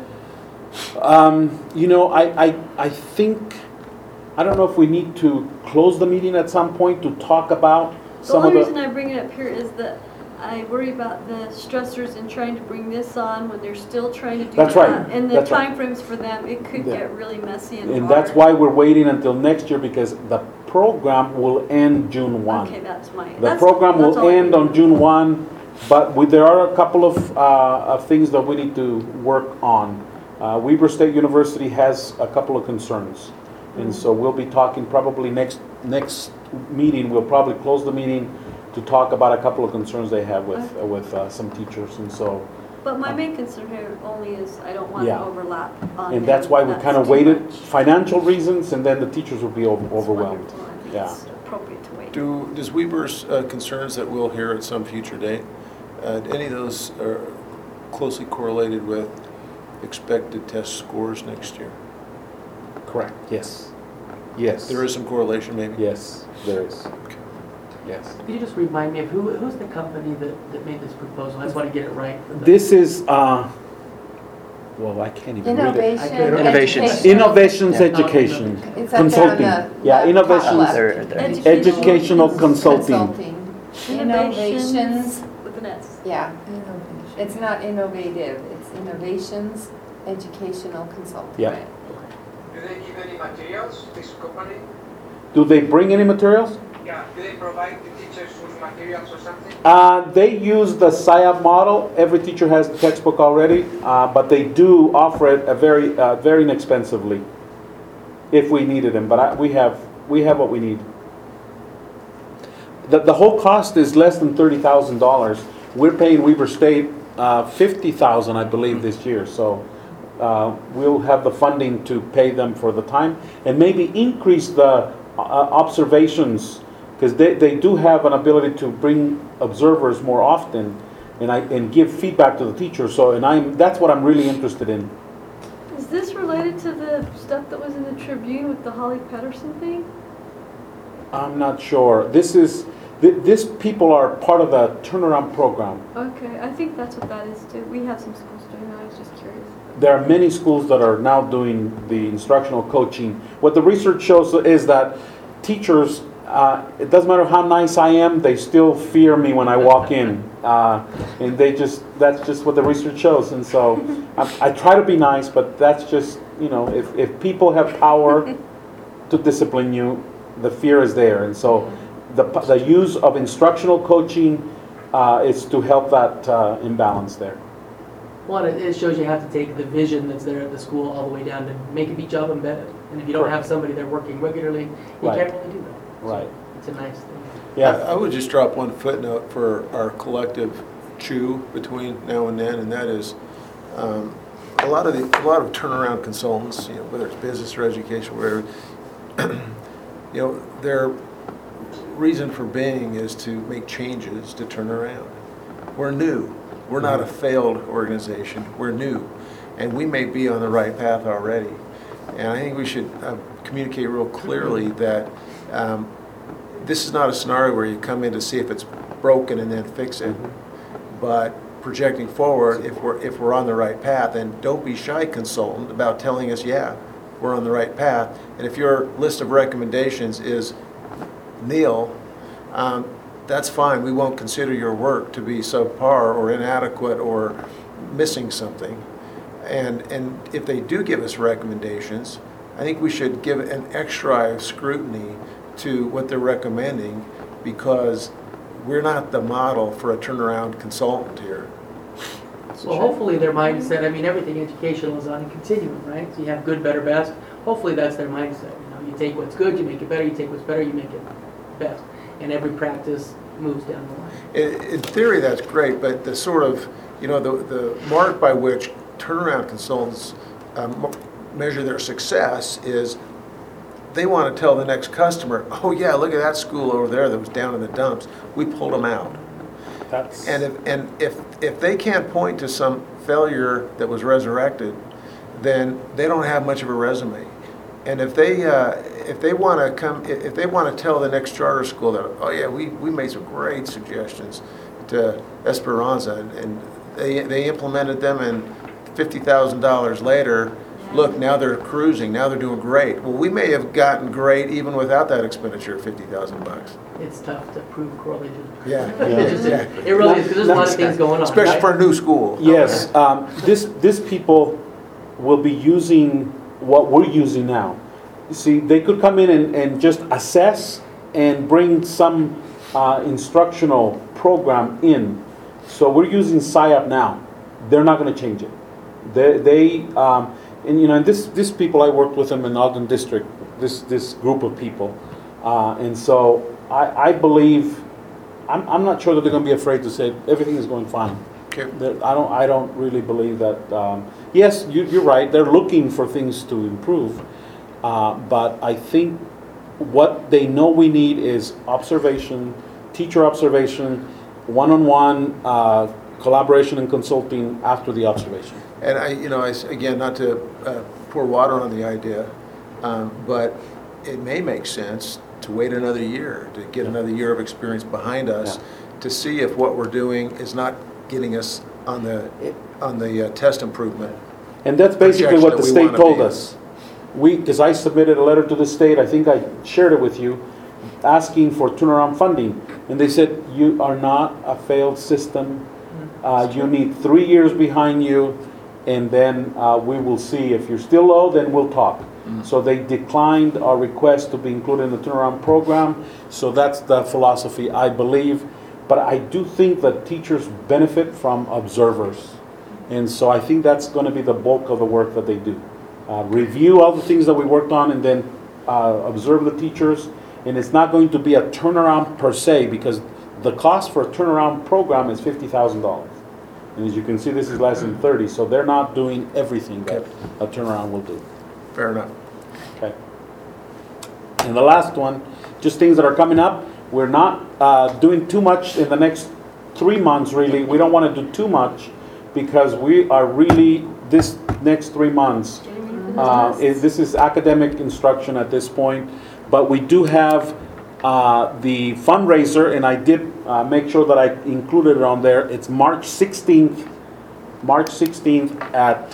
I think, I don't know if we need to close the meeting at some point to talk about The some of only the... reason I bring it up here is that I worry about the stressors in trying to bring this on when they're still trying to do That's that. right. And the That's right. timeframes for them, it could Yeah. get really messy and And hard. that's why we're waiting until next year, because the program will end June 1. Okay, that's my. The that's- program that's will all I end need. on June 1, but there are a couple of things that we need to work on. Weber State University has a couple of concerns. And so we'll be talking probably next meeting, we'll probably close the meeting to talk about a couple of concerns they have with some teachers. And so, But my main concern here only is I don't want to Yeah. overlap on. and that's him. why we That's kind of too waited, much. financial reasons, and then the teachers will be That's overwhelmed. wonderful. I think Yeah. it's appropriate to wait. Does Weber's concerns that we'll hear at some future date, any of those are closely correlated with expected test scores next year? Correct, yes. Yes. There is some correlation, maybe? Yes, there is. Okay. Yes. Could you just remind me of who's the company that made this proposal? I just want to get it right. for the- This is, well, I can't even read it. Innovation. Innovations. education. Innovations Yeah. Education, It's up there on consulting. the Yeah, top innovations, left. They're- educational consulting. Innovations, Innovations with an S. yeah. It's not innovative, it's innovations, educational consulting. Yeah. Right. Do they give any materials, this company? Do they bring any materials? Yeah, do they provide the teachers with materials or something? They use the SIAP model. Every teacher has the textbook already, but they do offer it very inexpensively if we needed them. But we have what we need. The whole cost is less than $30,000. We're paying Weber State $50,000, I believe, this year. So we'll have the funding to pay them for the time and maybe increase the observations, because they do have an ability to bring observers more often and give feedback to the teacher. So that's what I'm really interested in. Is this related to the stuff that was in the Tribune with the Holly Patterson thing? I'm not sure. This people are part of the turnaround program. Okay, I think that's what that is too. We have some schools doing that. I was just curious. There are many schools that are now doing the instructional coaching. What the research shows is that teachers, it doesn't matter how nice I am, they still fear me when I walk in. And that's just what the research shows. And so I try to be nice, but that's just, if people have power to discipline you, the fear is there. And so the use of instructional coaching is to help that imbalance there. One, it shows you have to take the vision that's there at the school all the way down to make each job embedded. And if you don't Correct. have somebody there working regularly, you Right. can't really do that. So Right. It's a nice thing. Yeah. I would just drop one footnote for our collective chew between now and then, and that is a lot of turnaround consultants, whether it's business or education, whatever, their reason for being is to make changes to turn around. We're new. We're not a failed organization. We're new, and we may be on the right path already. And I think we should communicate real clearly that this is not a scenario where you come in to see if it's broken and then fix it, but projecting forward, if we're on the right path, and don't be shy, consultant, about telling us, yeah, we're on the right path. And if your list of recommendations is nil, that's fine. We won't consider your work to be subpar or inadequate or missing something. And if they do give us recommendations, I think we should give an extra eye of scrutiny to what they're recommending, because we're not the model for a turnaround consultant here. Well, hopefully their mindset, everything educational is on a continuum, right? So you have good, better, best. Hopefully that's their mindset. You take what's good, you make it better. You take what's better, you make it best. And every practice moves down the line. In theory, that's great, but the sort of, the mark by which turnaround consultants measure their success is they want to tell the next customer, oh yeah, look at that school over there that was down in the dumps. We pulled them out. And if they can't point to some failure that was resurrected, then they don't have much of a resume. And if they want to tell the next charter school that, oh yeah, we made some great suggestions to Esperanza, and they implemented them, and $50,000 later, look, now they're cruising, now they're doing great. Well, we may have gotten great even without that expenditure of $50,000. It's tough to prove correlations. Yeah. It just- Yeah. It really is, because there's a lot of things going on, Especially right? for a new school. Yes, this people will be using what we're using now. You see, they could come in and just assess and bring some instructional program in. So we're using SIOP now. They're not going to change it. And this people, I worked with them in Ogden District, this group of people. And so I believe, I'm not sure that they're going to be afraid to say everything is going fine. Okay. I don't really believe that. Yes, you're right. They're looking for things to improve, but I think what they know we need is observation, teacher observation, one-on-one collaboration and consulting after the observation. And again, not to pour water on the idea, but it may make sense to wait another year, to get another year of experience behind us, to see if what we're doing is not getting us on the test improvement. And that's basically what the projection that we state wanna told be. us. Because I submitted a letter to the state, I think I shared it with you, asking for turnaround funding. And they said, you are not a failed system. You need 3 years behind you, and then we will see. If you're still low, then we'll talk. So they declined our request to be included in the turnaround program. So that's the philosophy, I believe. But I do think that teachers benefit from observers. And so I think that's going to be the bulk of the work that they do. Review all the things that we worked on and then observe the teachers. And it's not going to be a turnaround per se, because the cost for a turnaround program is $50,000. And as you can see, this is less than 30, so they're not doing everything that a turnaround will do. Fair enough. Okay. And the last one, just things that are coming up. We're not doing too much in the next 3 months, really. We don't want to do too much because we are really, this next 3 months, this is academic instruction at this point. But we do have the fundraiser, and I did make sure that I included it on there. It's March 16th. March 16th at,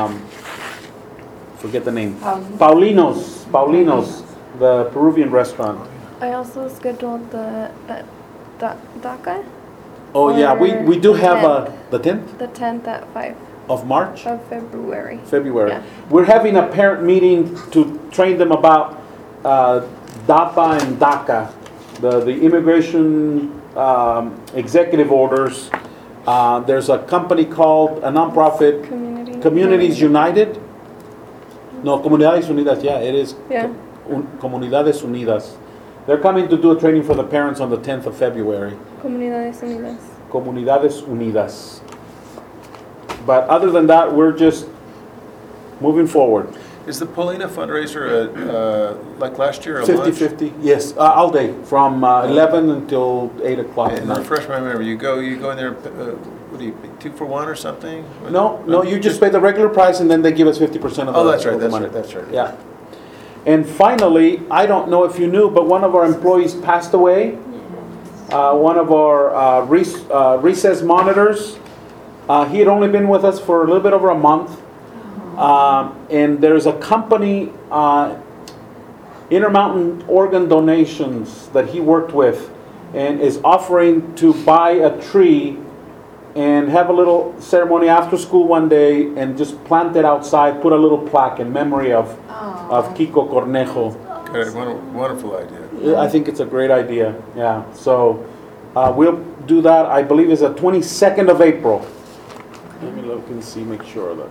forget the name. Paulinos, the Peruvian restaurant. I also scheduled the DACA. Oh yeah, we do have the 10th The 10th at 5 of March? of February. February. Yeah. We're having a parent meeting to train them about DAPA and DACA, the immigration executive orders. There's a company called, a nonprofit, Communities United. No, Comunidades Unidas, yeah, it is. Yeah. Comunidades Unidas. They're coming to do a training for the parents on the 10th of February. Comunidades Unidas. Comunidades Unidas. But other than that, we're just moving forward. Is the Polina fundraiser like last year, a lunch? 50-50, yes, all day, from 11 until 8 o'clock at And night. refresh my memory, you go in there, what do you, 2 for 1 or something? No, you just pay the regular price and then they give us 50% of the Oh, that's right, of the that's money. right, that's right. Yeah. And finally, I don't know if you knew, but one of our employees passed away. One of our recess monitors. He had only been with us for a little bit over a month. And there's a company, Intermountain Organ Donations, that he worked with, and is offering to buy a tree and have a little ceremony after school one day and just plant it outside, put a little plaque in memory of Kiko Cornejo. Good, wonderful idea. I think it's a great idea, yeah. So we'll do that, I believe it's the 22nd of April. Let me look and see, make sure that.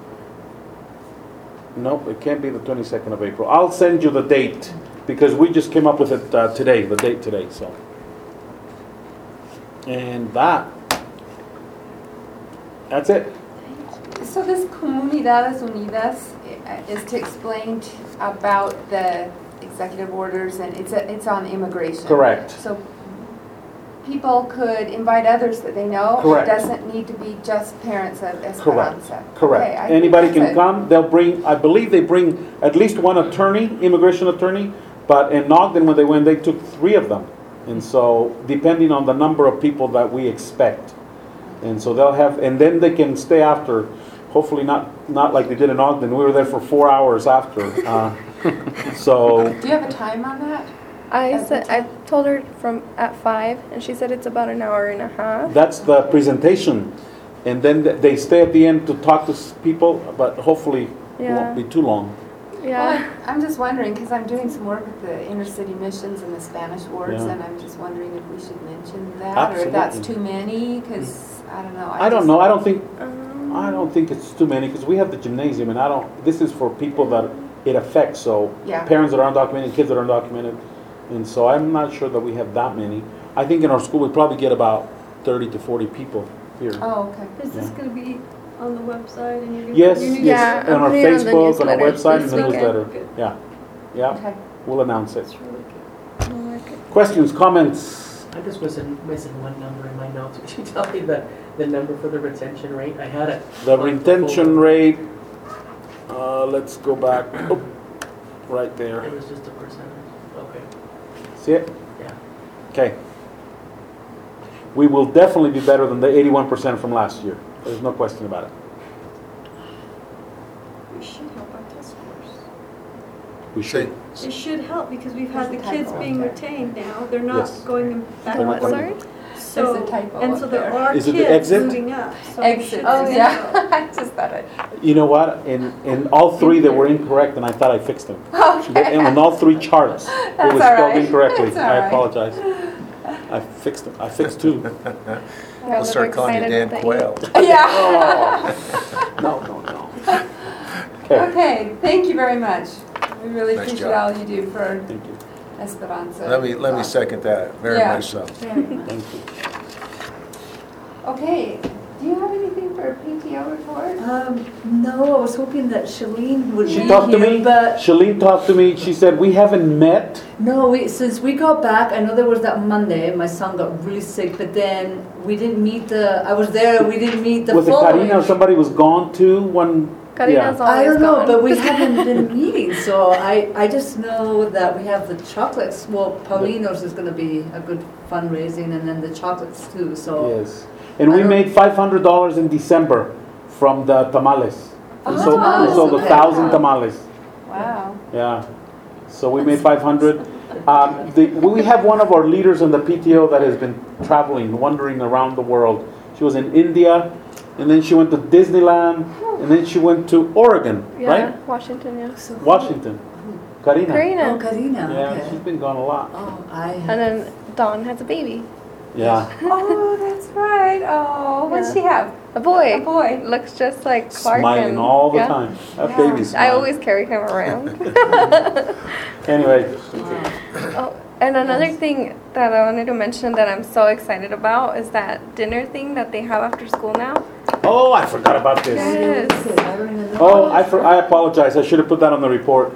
Nope, it can't be the 22nd of April. I'll send you the date because we just came up with it today, the date today, so. And that's it. So this Comunidades Unidas is to explain about the executive orders, and it's on immigration. Correct. So people could invite others that they know. Correct. It doesn't need to be just parents of Esperanza. Correct. Okay, I Anybody think can that's come. They'll bring, I believe they bring at least one attorney, immigration attorney, but in Ogden when they went, they took 3 of them. And so depending on the number of people that we expect. And so they'll have, and then they can stay after. hopefully not like they did in Ogden. We were there for 4 hours after. So, Do you have a time on that? I told her from at 5, and she said it's about an hour and a half. that's the presentation. And then they stay at the end to talk to people, but hopefully it Yeah. won't be too long. Yeah. Well, I'm just wondering, because I'm doing some work with the inner city missions and the Spanish wards, Yeah. and I'm just wondering if we should mention that, or if that's too many, because I don't know. I don't know. I don't think Um, it's too many because we have the gymnasium, and this is for people that it affects. So Yeah. parents that are undocumented, kids that are undocumented, and so I'm not sure that we have that many. I think in our school we probably get about 30 to 40 people here. Oh, okay. Is this Yeah. gonna be on the website and you're gonna? Yes, your yes, Yeah, on I'm our putting it on the Facebook, on our newsletter website, and this the weekend. newsletter. Good. Yeah, yeah, Okay. we'll announce it. That's really good. I like it. Questions, comments? I just was missing one number in my notes. Would you tell me the number for the retention rate? I had it. The like retention before. rate, let's go back, right It there. was just a percentage. Okay. See it? Yeah. Okay. We will definitely be better than the 81% from last year. There's no question about it. We should help our test scores. We should. It should help because we've had the There's a kids typo being there. retained now. They're not Yes. going back. The what, They're not sorry? So, There's a typo and up so there there. are Is it the kids exit? moving up. So we Exit. should Oh, see yeah. that. I just thought it. You know what? In all three, they were incorrect, and I thought I fixed them. Okay. And on all three charts, it That's was all spelled right. incorrectly. That's all I right. apologize. I fixed them. I fixed two. Yeah, I'll start calling you Dan Quayle. Yeah. No, no, no. Okay, Okay, thank you very much. We really Nice appreciate job. all you do for thank you, Esperanza. Let me second that, very Yeah. much so. thank you. Okay, do you have anything for a PTO report? No, I was hoping that Shalene would She be talked to here, me, but Shalene talked to me, she said, we haven't met. no, since we got back, I know there was that Monday, my son got really sick, but then we didn't meet I was there, we didn't meet the Was it following. Karina or somebody was gone too? Karina's always I don't know, gone. but we haven't been meeting, so I just know that we have the chocolates. Well, Paulino's is gonna be a good fundraising, and then the chocolates too, so. Yes. And we I don't- made $500 in December from the tamales. We sold tamales, 1,000 okay. tamales. Wow. Yeah. So we made 500. We have one of our leaders in the PTO that has been traveling, wandering around the world. She was in India, and then she went to Disneyland, and then she went to Oregon, Yeah, right? Washington, yeah. So- Washington. Karina. Oh, Karina. Karina, Yeah, she's okay. been gone a lot. Oh, I. And then Dawn has a baby. Yeah. Oh, that's right. Oh, what's Yeah. she have? A boy. A boy. Looks just like Clark. Smiling and, all the yeah. time. That Yeah. baby's I smiling. always carry him around. Anyway, Oh, and another thing that I wanted to mention that I'm so excited about is that dinner thing that they have after school now. oh, I forgot about this. Yes. I don't even know. Oh, I apologize. I should have put that on the report.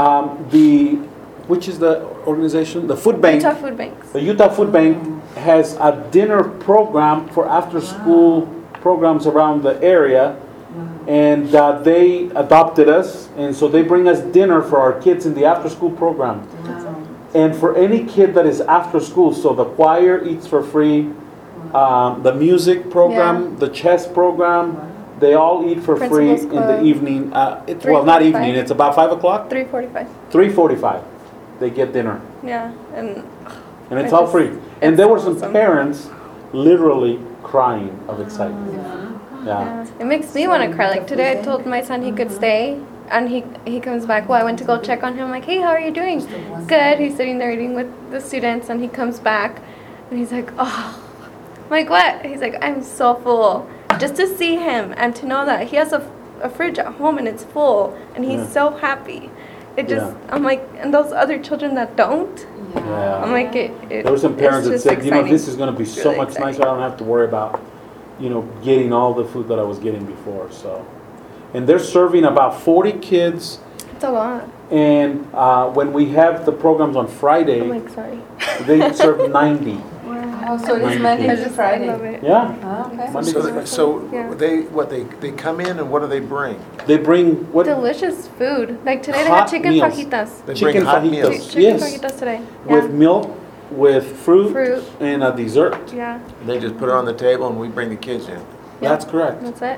Which is the organization? The Food Bank. Utah Food Banks. The Utah Food Bank has a dinner program for after-school programs around the area, and they adopted us, and so they bring us dinner for our kids in the after-school program. Wow. And for any kid that is after school, so the choir eats for free, the music program, the chess program, they all eat for free Principal's in the Club. evening. Well, not 3:45. evening, it's about 5 o'clock, 3:45. 3:45. They get dinner, Yeah, and and it's I all just- free. And it's there were some awesome. parents literally crying of excitement. Yeah. yeah, it makes me want to cry. Like today, I told my son he could stay, and he comes back. Well, I went to go check on him. Like, hey, how are you doing? Good. He's sitting there eating with the students, and he comes back, and he's like, oh, I'm like what? He's like, I'm so full. Just to see him and to know that he has a fridge at home and it's full, and he's Yeah. so happy. It just, Yeah. I'm like, and those other children that don't, Yeah. I'm like, it There were some parents that it's said, just you know, exciting. this is going to be so Really much exciting. nicer. I don't have to worry about, getting all the food that I was getting before. So, and they're serving about 40 kids. It's a lot. And when we have the programs on I'm Friday, like, sorry. they serve 90. Oh, so it is Ninety Monday kids. to I love Friday. it. Yeah. Oh, okay. Monday So, to so Yeah. they come in and what do they bring? They bring what? Delicious food. Like today they Hot had chicken meals. fajitas. They Chicken bring hot fajitas. meals. Chicken Yes. fajitas today. With Yeah. milk, with fruit, Fruit. and a dessert. Yeah, They just put it on the table and we bring the kids in. That's correct. that's it.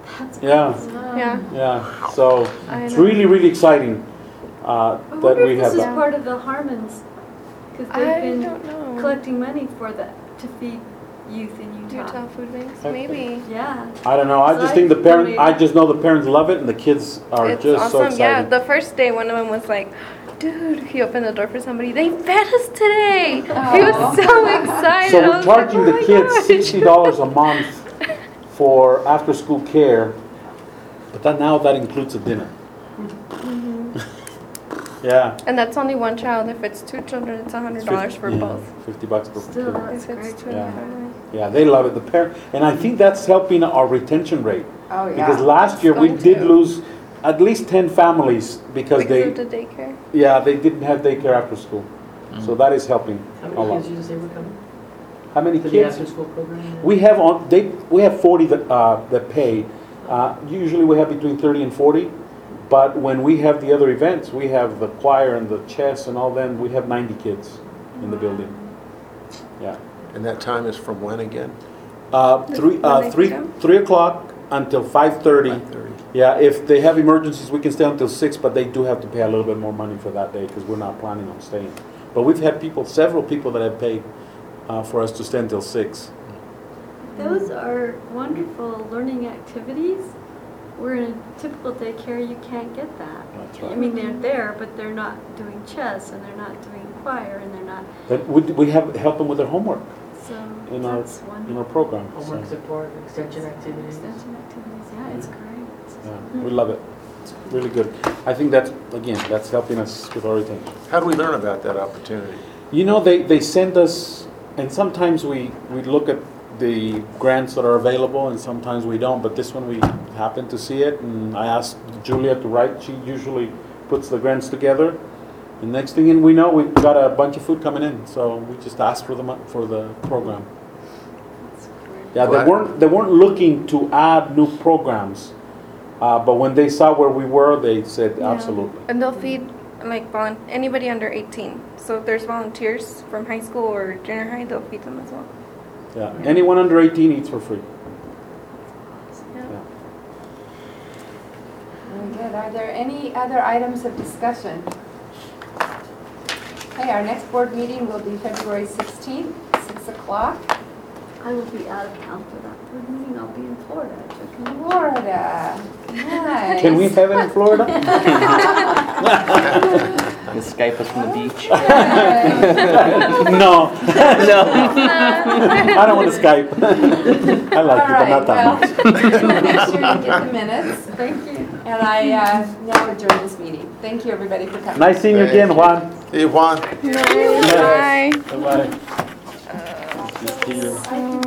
Yeah, Yeah. yeah. So I it's know. really, really exciting I that wonder we if have this is that. part of the Harmons, because I they've been don't know. collecting money for the, to feed youth in Utah. Utah food banks, maybe. Yeah. I don't know. I just think the parents. I just know the parents love it, and the kids are It's just so awesome. Yeah, excited. the first day, one of them was like, "Dude," he opened the door for somebody. They fed us today. He was so excited. So I we're was charging like, the "Oh my kids gosh." $60 a month for after-school care, but now that includes a dinner. Yeah. And that's only one child. If it's two children, it's $100 for both. $50 per Still, kid. that's If it's great. 25. Yeah, they love it. The parent, and I think that's helping our retention rate. Oh, yeah. Because last year we Going did to. lose at least 10 families because Because they, of the daycare. yeah, they didn't have daycare after school. So that is helping How a many lot. kids did you say were coming How many for the kids? after-school program? We have 40 that pay. Usually we have between 30 and 40, but when we have the other events, we have the choir and the chess and all them, we have 90 kids in the building. Yeah. And that time is from when again? 3 o'clock until 5:30. 5:30. Yeah, if they have emergencies, we can stay until 6, but they do have to pay a little bit more money for that day because we're not planning on staying. But we've had several people that have paid for us to stay until 6. Those are wonderful learning activities. Where in a typical daycare, you can't get that. That's I right. mean, they're there, but they're not doing chess, and they're not doing choir, and they're not, But we have help them with their homework so in our that's in wonderful. our program. Homework So, support, extension activities. Extension activities, yeah, it's great. yeah, we love it. It's really good. I think that's helping us with our retention. How do we learn about that opportunity? You know, they send us, and sometimes we look at the grants that are available, and sometimes we don't, but this one we happen to see it, and I asked Julia to write. She usually puts the grants together, and next thing we know, we've got a bunch of food coming in, so we just asked for the program. That's great. Yeah, they weren't looking to add new programs, but when they saw where we were, they said Yeah. absolutely. And they'll feed like anybody under 18. So if there's volunteers from high school or junior high, they'll feed them as well. Yeah, anyone under 18 eats for free. Yeah. Yeah. Very good. Are there any other items of discussion? Okay, our next board meeting will be February 16th, 6 o'clock. I will be out of town for that board meeting. I'll be in Florida. Florida. Nice. Can we have it in Florida? You can Skype us from the beach. No, No. I don't want to Skype. I like it, but not that much. Well, make sure you get the minutes. Thank you. And I now adjourn this meeting. Thank you, everybody, for coming. Nice seeing you again, Juan. Hey, Juan. Bye. Bye-bye. Just here.